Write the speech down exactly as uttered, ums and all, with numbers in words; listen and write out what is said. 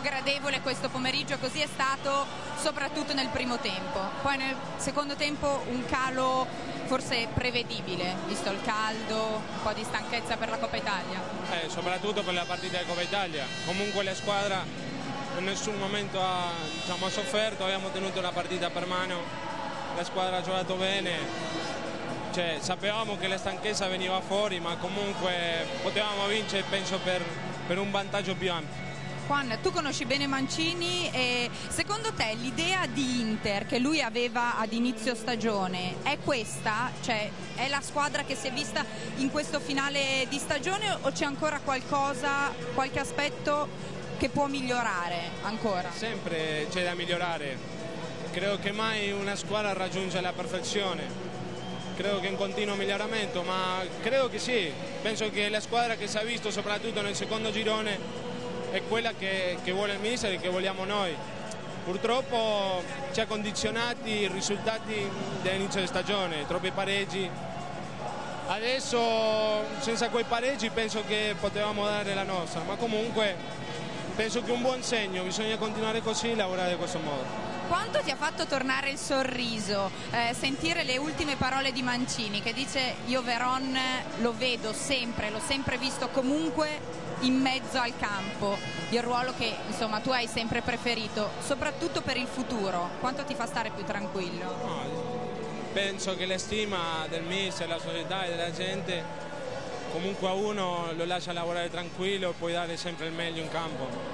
gradevole questo pomeriggio, così è stato soprattutto nel primo tempo. Poi nel secondo tempo un calo forse prevedibile, visto il caldo, un po' di stanchezza per la Coppa Italia. Eh, soprattutto per la partita di Coppa Italia. Comunque la squadra in nessun momento ha, diciamo, sofferto, abbiamo tenuto la partita per mano, la squadra ha giocato bene. Cioè, sapevamo che la stanchezza veniva fuori, ma comunque potevamo vincere, penso, per, per un vantaggio più ampio. Juan, tu conosci bene Mancini e secondo te l'idea di Inter che lui aveva ad inizio stagione è questa? Cioè, è la squadra che si è vista in questo finale di stagione o c'è ancora qualcosa, qualche aspetto che può migliorare ancora? Sempre c'è da migliorare. Credo che mai una squadra raggiunge la perfezione. Credo che è un continuo miglioramento, ma credo che sì, penso che la squadra che si è visto soprattutto nel secondo girone è quella che, che vuole il mister e che vogliamo noi. Purtroppo ci ha condizionati i risultati dell'inizio di stagione, troppi pareggi. Adesso senza quei pareggi penso che potevamo dare la nostra, ma comunque penso che è un buon segno, bisogna continuare così e lavorare in questo modo. Quanto ti ha fatto tornare il sorriso eh, sentire le ultime parole di Mancini che dice io Veron lo vedo sempre, l'ho sempre visto comunque in mezzo al campo, il ruolo che insomma tu hai sempre preferito, soprattutto per il futuro, quanto ti fa stare più tranquillo? No, penso che la stima del mister, della società e della gente comunque a uno lo lascia lavorare tranquillo e puoi dare sempre il meglio in campo.